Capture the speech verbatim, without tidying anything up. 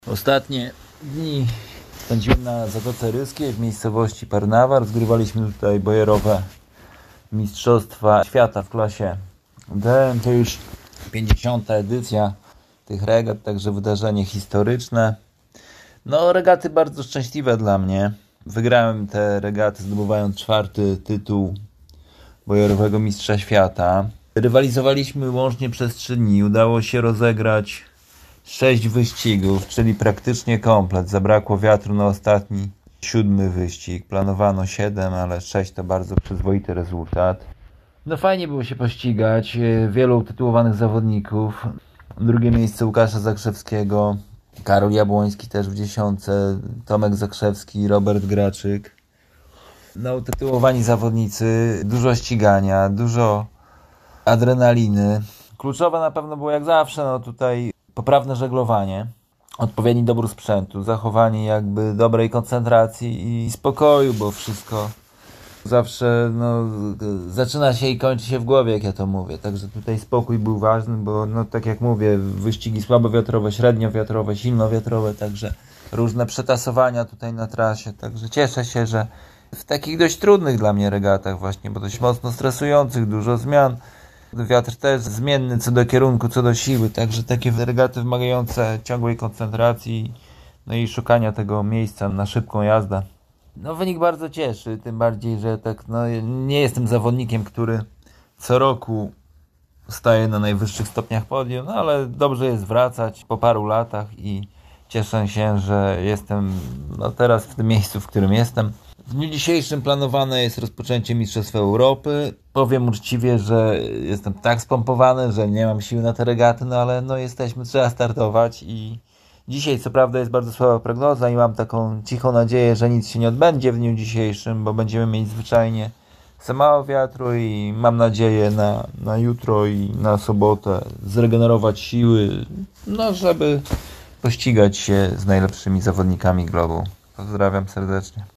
Ostatnie dni spędziłem na Zatoce Ryskiej w miejscowości Parnawa. Rozgrywaliśmy tutaj bojerowe Mistrzostwa Świata w klasie D. To już pięćdziesiąta edycja tych regat, także wydarzenie historyczne. No, regaty bardzo szczęśliwe dla mnie. Wygrałem te regaty, zdobywając czwarty tytuł bojerowego Mistrza Świata. Rywalizowaliśmy łącznie przez trzy dni. Udało się rozegrać sześć wyścigów, czyli praktycznie komplet. Zabrakło wiatru na ostatni, siódmy wyścig. Planowano siedem, ale sześć to bardzo przyzwoity rezultat. No fajnie było się pościgać. Wielu utytułowanych zawodników. Drugie miejsce Łukasza Zakrzewskiego, Karol Jabłoński też w dziesiątce, Tomek Zakrzewski, Robert Graczyk. No, utytułowani zawodnicy, dużo ścigania, dużo adrenaliny. Kluczowe na pewno było jak zawsze, no tutaj poprawne żeglowanie, odpowiedni dobór sprzętu, zachowanie jakby dobrej koncentracji i spokoju, bo wszystko zawsze no, zaczyna się i kończy się w głowie, jak ja to mówię. Także tutaj spokój był ważny, bo no tak jak mówię, wyścigi słabowiatrowe, średniowiatrowe, silnowiatrowe, także różne przetasowania tutaj na trasie. Także cieszę się, że w takich dość trudnych dla mnie regatach właśnie, bo dość mocno stresujących, dużo zmian. Wiatr też zmienny co do kierunku, co do siły, także takie regaty wymagające ciągłej koncentracji, no i szukania tego miejsca na szybką jazdę. No wynik bardzo cieszy, tym bardziej, że tak no nie jestem zawodnikiem, który co roku staje na najwyższych stopniach podium, no ale dobrze jest wracać po paru latach i cieszę się, że jestem no teraz w tym miejscu, w którym jestem. W dniu dzisiejszym planowane jest rozpoczęcie Mistrzostw Europy. Powiem uczciwie, że jestem tak spompowany, że nie mam siły na te regaty, no ale no jesteśmy, trzeba startować i dzisiaj co prawda jest bardzo słaba prognoza i mam taką cichą nadzieję, że nic się nie odbędzie w dniu dzisiejszym, bo będziemy mieć zwyczajnie za mało wiatru i mam nadzieję na, na jutro i na sobotę zregenerować siły, no żeby pościgać się z najlepszymi zawodnikami globu. Pozdrawiam serdecznie.